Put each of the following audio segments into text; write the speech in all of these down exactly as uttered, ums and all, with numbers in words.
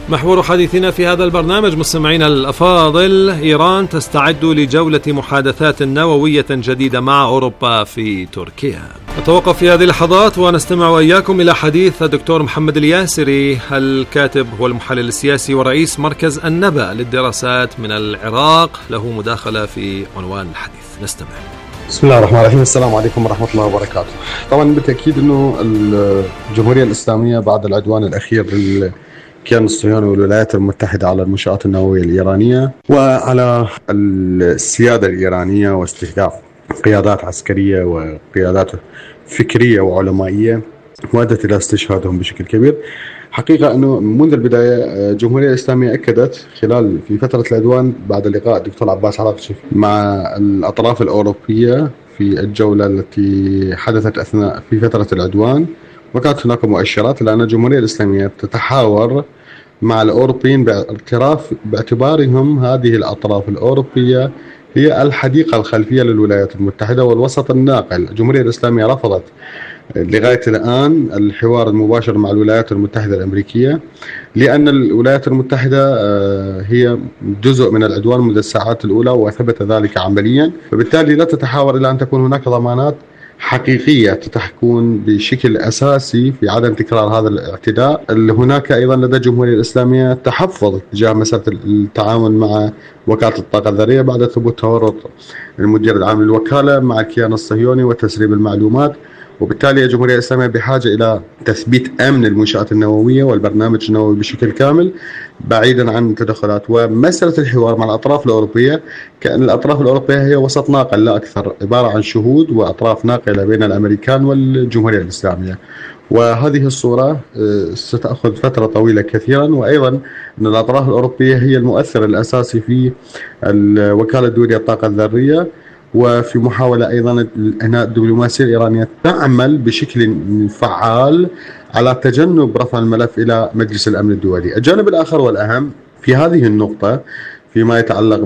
محور حديثنا في هذا البرنامج مستمعينا الأفاضل، إيران تستعد لجولة محادثات نووية جديدة مع أوروبا في تركيا. نتوقف في هذه اللحظات ونستمع وإياكم إلى حديث الدكتور محمد الياسري، الكاتب والمحلل السياسي ورئيس مركز النبأ للدراسات من العراق، له مداخلة في عنوان الحديث. نستمع. بسم الله الرحمن الرحيم. السلام عليكم ورحمة الله وبركاته. طبعا بالتأكيد أنه الجمهورية الإسلامية بعد العدوان الأخير للكيان الصهيوني والولايات المتحدة على المنشآت النووية الإيرانية وعلى السيادة الإيرانية واستهداف قيادات عسكرية وقيادات فكرية وعلمائية وأدت إلى استشهادهم بشكل كبير. حقيقة أنه منذ البداية الجمهورية الإسلامية أكدت خلال في فترة العدوان بعد لقاء الدكتور عباس عراقچي مع الأطراف الأوروبية في الجولة التي حدثت أثناء في فترة العدوان، وكانت هناك مؤشرات لأن الجمهورية الإسلامية تتحاور مع الأوروبيين باعتراف باعتبارهم هذه الأطراف الأوروبية هي الحديقة الخلفية للولايات المتحدة والوسط الناقل. الجمهورية الإسلامية رفضت لغاية الآن الحوار المباشر مع الولايات المتحدة الأمريكية، لأن الولايات المتحدة هي جزء من العدوان منذ الساعات الأولى وثبت ذلك عمليا، فبالتالي لا تتحاور إلا أن تكون هناك ضمانات حقيقية تكون بشكل أساسي في عدم تكرار هذا الاعتداء. هناك أيضا لدى الجمهورية الإسلامية تحفظ تجاه مسألة التعامل مع وكالة الطاقة الذرية بعد ثبوت تورط المدير العام للوكالة مع الكيان الصهيوني وتسريب المعلومات، وبالتالي الجمهورية الإسلامية بحاجة إلى تثبيت أمن المنشآت النووية والبرنامج النووي بشكل كامل بعيدا عن التدخلات. ومسألة الحوار مع الأطراف الأوروبية، كأن الأطراف الأوروبية هي وسط ناقل لا أكثر، عبارة عن شهود وأطراف ناقلة بين الأمريكان والجمهورية الإسلامية، وهذه الصورة ستأخذ فترة طويلة كثيرا. وأيضا أن الأطراف الأوروبية هي المؤثر الأساسي في الوكالة الدولية للطاقة الذرية، وفي محاولة أيضا أن الدبلوماسية الإيرانية تعمل بشكل فعال على تجنب رفع الملف إلى مجلس الأمن الدولي. الجانب الآخر والأهم في هذه النقطة فيما يتعلق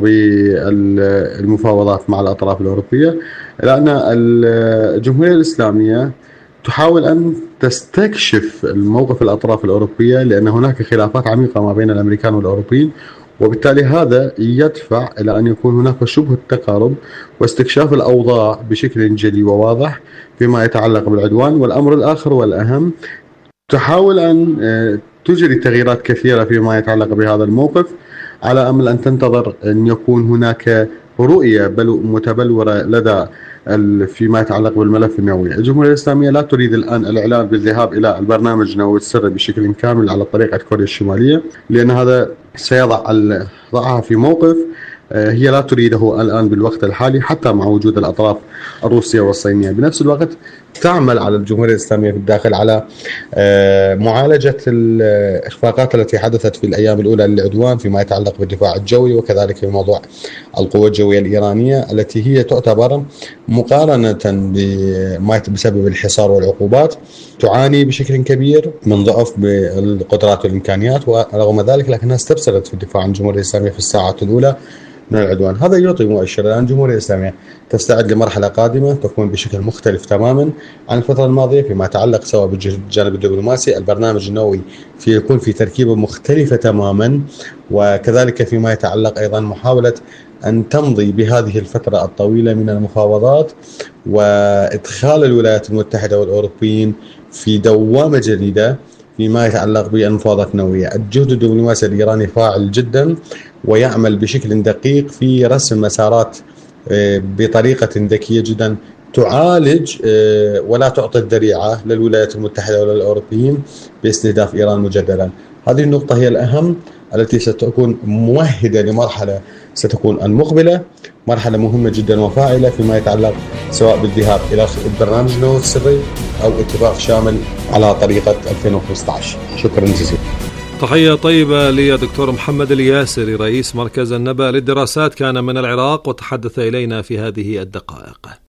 بالمفاوضات مع الأطراف الأوروبية، لأن الجمهورية الإسلامية تحاول أن تستكشف الموقف الأطراف الأوروبية، لأن هناك خلافات عميقة ما بين الأمريكان والأوروبيين، وبالتالي هذا يدفع إلى أن يكون هناك شبه التقارب واستكشاف الأوضاع بشكل جلي وواضح فيما يتعلق بالعدوان. والأمر الآخر والأهم، تحاول أن تجري تغييرات كثيرة فيما يتعلق بهذا الموقف على أمل أن تنتظر أن يكون هناك رؤية متبلورة لدى فيما يتعلق بالملف النووي. الجمهورية الإسلامية لا تريد الآن الإعلان بالذهاب إلى البرنامج النووي السري بشكل كامل على طريقة كوريا الشمالية، لأن هذا سيضع ضعها في موقف هي لا تريده الآن بالوقت الحالي، حتى مع وجود الأطراف الروسية والصينية. بنفس الوقت تعمل على الجمهورية الإسلامية في الداخل على معالجة الإخفاقات التي حدثت في الأيام الأولى للعدوان فيما يتعلق بالدفاع الجوي، وكذلك في موضوع القوة الجوية الإيرانية التي هي تعتبر مقارنة بما بسبب الحصار والعقوبات تعاني بشكل كبير من ضعف بالقدرات والإمكانيات، ورغم ذلك لكنها استبصرت في الدفاع عن الجمهورية الإسلامية في الساعات الأولى من العدوان. هذا يعطي مؤشر الآن الجمهورية الإسلامية تستعد لمرحلة قادمة تكون بشكل مختلف تماما عن الفترة الماضية فيما يتعلق سواء بالجانب الدبلوماسي. البرنامج النووي في يكون في تركيبة مختلفة تماما، وكذلك فيما يتعلق أيضا محاولة أن تمضي بهذه الفترة الطويلة من المفاوضات وإدخال الولايات المتحدة والأوروبيين في دوامة جديدة فيما يتعلق بالمفاوضات النووية. الجهد الدبلوماسي الإيراني فاعل جدا ويعمل بشكل دقيق في رسم مسارات بطريقة ذكية جدا تعالج ولا تعطي الذريعة للولايات المتحدة ولا الأوروبيين باستهداف إيران مجددا. هذه النقطة هي الأهم التي ستكون ممهدة لمرحلة ستكون المقبلة، مرحلة مهمة جدا وفاعلة فيما يتعلق سواء بالذهاب إلى البرنامج النووي السري أو اتفاق شامل على طريقة ألفين وخمسة عشر. شكرا جزيلا. تحية طيبة لدكتور محمد الياسري رئيس مركز النبأ للدراسات، كان من العراق وتحدث إلينا في هذه الدقائق.